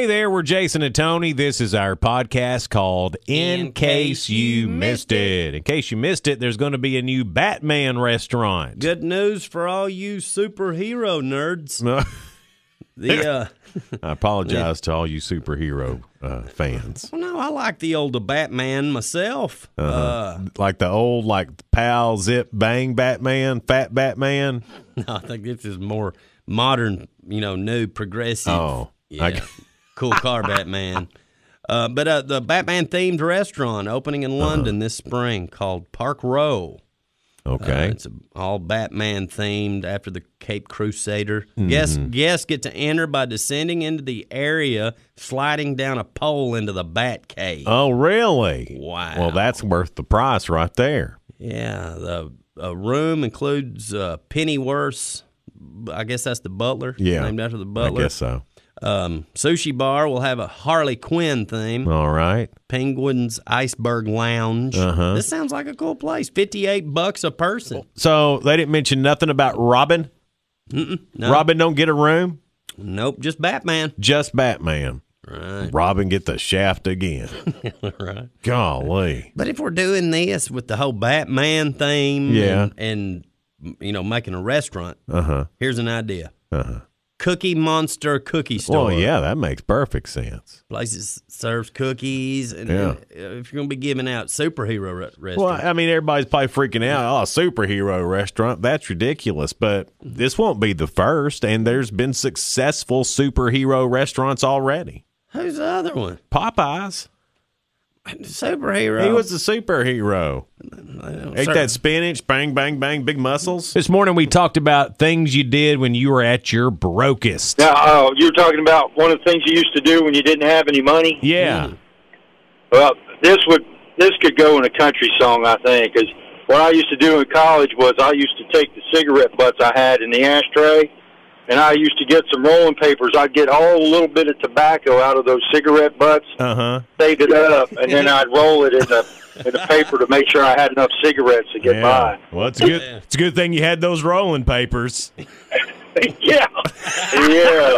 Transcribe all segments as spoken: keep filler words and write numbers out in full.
Hey there, we're Jason and Tony. This is our podcast called In, In Case Case You You Missed Missed It. In case you missed it, there's going to be a new Batman restaurant. Good news for all you superhero nerds. No, The uh, I apologize to all you superhero uh, fans. well, no, I like the older Batman myself. Uh, Uh, like the old, like Pal Zip Bang Batman, Fat Batman. no, I think this is more modern, you know, new progressive. Oh, yeah, I- cool car Batman. Uh, but uh, the Batman themed restaurant opening in London this spring called Park Row. Okay. Uh, it's all Batman themed after the Cape Crusader. Guests, guests get to enter by descending into the area, sliding down a pole into the Bat Cave. Oh, really? Wow. Well, that's worth the price right there. Yeah, the uh, room includes uh, Pennyworth. I guess that's the butler. Yeah. Named after the butler. I guess so. Um, sushi bar will have a Harley Quinn theme. All right. Penguin's Iceberg Lounge. Uh-huh. This sounds like a cool place. fifty-eight bucks a person. So they didn't mention nothing about Robin? No. Robin don't get a room? Nope, just Batman. Just Batman. Right. Robin get the shaft again. Right. Golly. But if we're doing this with the whole Batman theme Yeah. and, and, you know, making a restaurant, Uh-huh. here's an idea. Uh-huh. Cookie Monster Cookie Store. Well, yeah, that makes perfect sense. Places serves cookies, and, Yeah. and if you're going to be giving out superhero re- Well, restaurants, I mean, everybody's probably freaking out. Oh, a superhero restaurant. That's ridiculous. But this won't be the first, and there's been successful superhero restaurants already. who's the other one? Popeyes. Superhero. He was a superhero. Ate Sir. that spinach, bang, bang, bang, big muscles. This morning we talked about things you did when you were at your brokest. Now, uh, you were talking about one of the things you used to do when you didn't have any money. Yeah. Mm. Well, this would this could go in a country song, I think, because what I used to do in college was I used to take the cigarette butts I had in the ashtray, and I used to get some rolling papers. I'd get all a little bit of tobacco out of those cigarette butts, Uh-huh. save it up, and then I'd roll it in the in the paper to make sure I had enough cigarettes to get Yeah. by. Well, it's a good it's a good thing you had those rolling papers. yeah, yeah.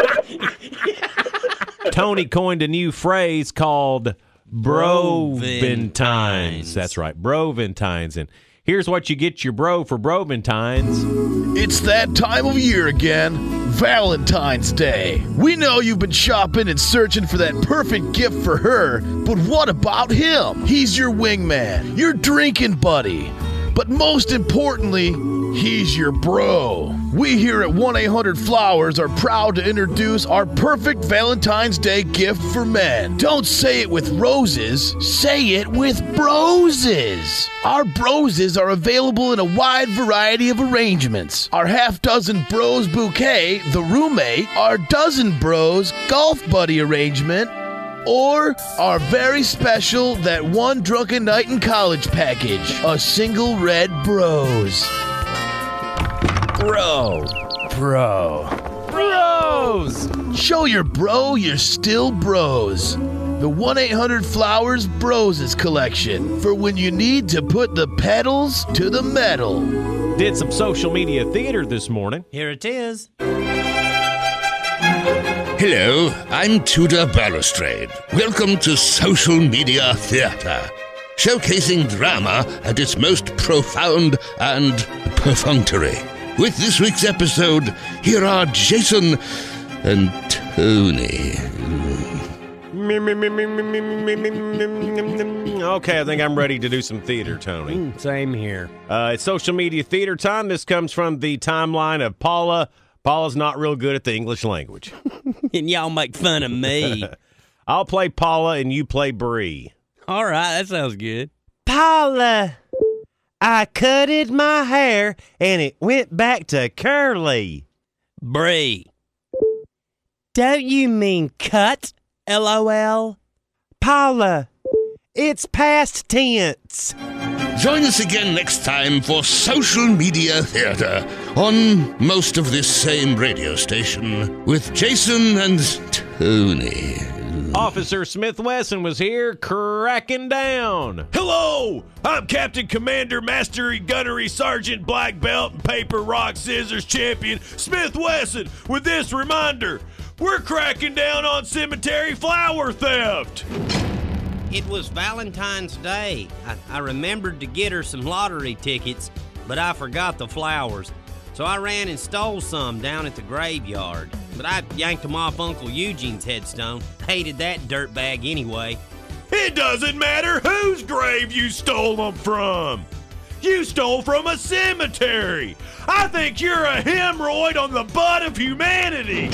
Tony coined a new phrase called Broventines. Broventines. That's right, Broventines. And here's what you get your bro for Broventines. It's that time of year again, Valentine's Day. We know you've been shopping and searching for that perfect gift for her, but what about him? He's your wingman, your drinking buddy, but most importantly, he's your bro. We here at one eight hundred flowers are proud to introduce our perfect Valentine's Day gift for men. Don't say it with roses, say it with broses. Our broses are available in a wide variety of arrangements. Our half dozen bros bouquet, the roommate, our dozen bros golf buddy arrangement, or our very special That One Drunken Night in College package, a single red bros. Bro. Bro. Bros! Show your bro you're still bros. The one eight hundred flowers Broses collection for when you need to put the pedals to the metal. Did some social media theater this morning. Here it is. Hello, I'm Tudor Balustrade. Welcome to Social Media Theatre, showcasing drama at its most profound and perfunctory. With this week's episode, here are Jason and Tony. Okay, I think I'm ready to do some theater, Tony. Mm, same here. Uh, it's social media theater time. This comes from the timeline of Paula. Paula's not real good at the English language. And y'all make fun of me. I'll play Paula and you play Bree. All right, that sounds good. Paula, I cutted my hair and it went back to curly. Bree. Don't you mean cut? L O L? Paula, it's past tense. Join us again next time for Social Media Theatre on most of this same radio station with Jason and Tony. Officer Smith Wesson was here cracking down. Hello, I'm Captain Commander Mastery Gunnery Sergeant Black Belt and Paper Rock Scissors Champion Smith Wesson with this reminder. We're cracking down on cemetery flower theft. It was Valentine's Day. I, I remembered to get her some lottery tickets, but I forgot the flowers. So I ran and stole some down at the graveyard. But I yanked them off Uncle Eugene's headstone. Hated that dirtbag anyway. It doesn't matter whose grave you stole them from. You stole from a cemetery. I think you're a hemorrhoid on the butt of humanity.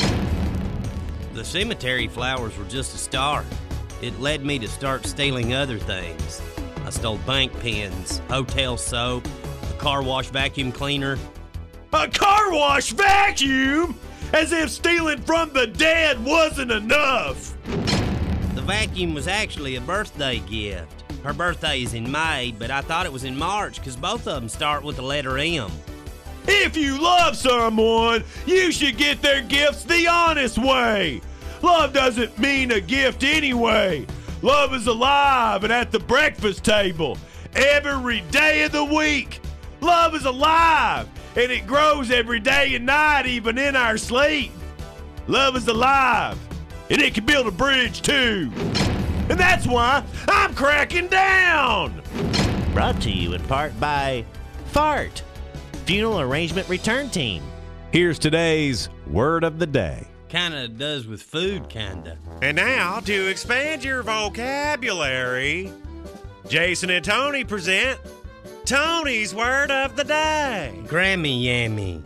The cemetery flowers were just a start. It led me to start stealing other things. I stole bank pens, hotel soap, a car wash vacuum cleaner. A car wash vacuum? As if stealing from the dead wasn't enough. The vacuum was actually a birthday gift. Her birthday is in May, but I thought it was in March because both of them start with the letter M. If you love someone, you should get their gifts the honest way. Love doesn't mean a gift anyway. Love is alive and at the breakfast table every day of the week. Love is alive and it grows every day and night, even in our sleep. Love is alive and it can build a bridge too. And that's why I'm cracking down. Brought to you in part by Fart, Funeral Arrangement Return Team. Here's today's word of the day. Kinda does with food, kinda. And now, to expand your vocabulary, Jason and Tony present Tony's word of the day. Grammy yammy.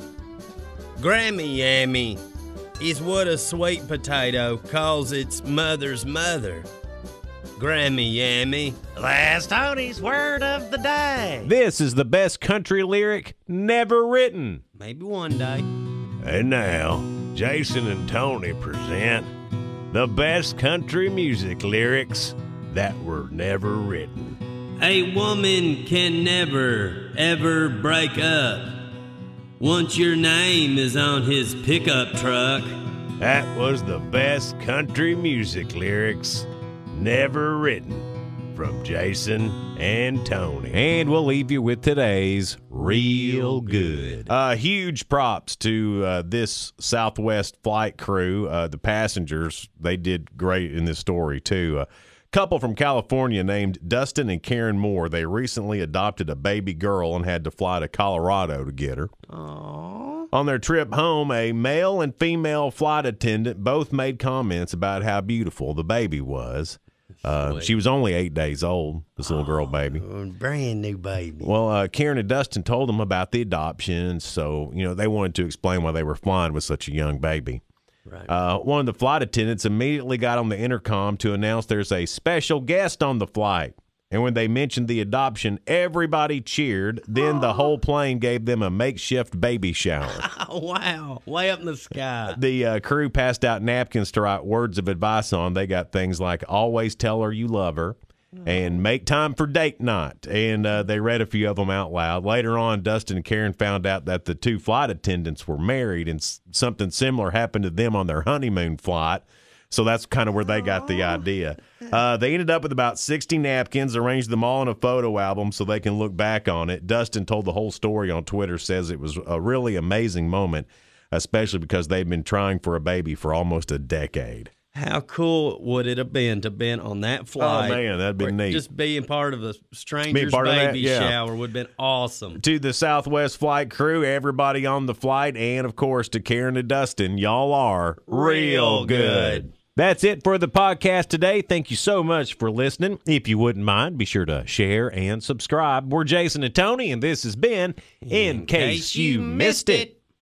Grammy yammy is what a sweet potato calls its mother's mother. Grammy yammy. That's Tony's word of the day. This is the best country lyric never written. Maybe one day. And now, Jason and Tony present the best country music lyrics that were never written. A woman can never, ever break up once your name is on his pickup truck. That was the best country music lyrics never written from Jason and Tony. And we'll leave you with today's Real Good. Uh, huge props to uh, this Southwest flight crew. Uh, the passengers, they did great in this story, too. A couple from California named Dustin and Karen Moore, they recently adopted a baby girl and had to fly to Colorado to get her. Aww. On their trip home, a male and female flight attendant both made comments about how beautiful the baby was. Uh, she was only eight days old, this little girl baby. Oh, brand new baby. Well, uh, Karen and Dustin told them about the adoption, so, you know, they wanted to explain why they were flying with such a young baby. Right. Uh, one of the flight attendants immediately got on the intercom to announce there's a special guest on the flight. And when they mentioned the adoption, everybody cheered. Then the whole plane gave them a makeshift baby shower. Oh, wow. Way up in the sky. The uh, crew passed out napkins to write words of advice on. They got things like always tell her you love her and make time for date night. And uh, they read a few of them out loud. Later on, Dustin and Karen found out that the two flight attendants were married and s- something similar happened to them on their honeymoon flight. So that's kind of where they got the idea. Uh, they ended up with about sixty napkins, arranged them all in a photo album so they can look back on it. Dustin told the whole story on Twitter, says it was a really amazing moment, especially because they've been trying for a baby for almost a decade. How cool would it have been to have been on that flight? Oh, man, that'd be where neat. Just being part of a stranger's part of that, baby yeah. shower would have been awesome. To the Southwest flight crew, everybody on the flight, and, of course, to Karen and Dustin, y'all are real good. That's it for the podcast today. Thank you so much for listening. If you wouldn't mind, be sure to share and subscribe. We're Jason and Tony, and this has been In, In Case, Case You Missed It.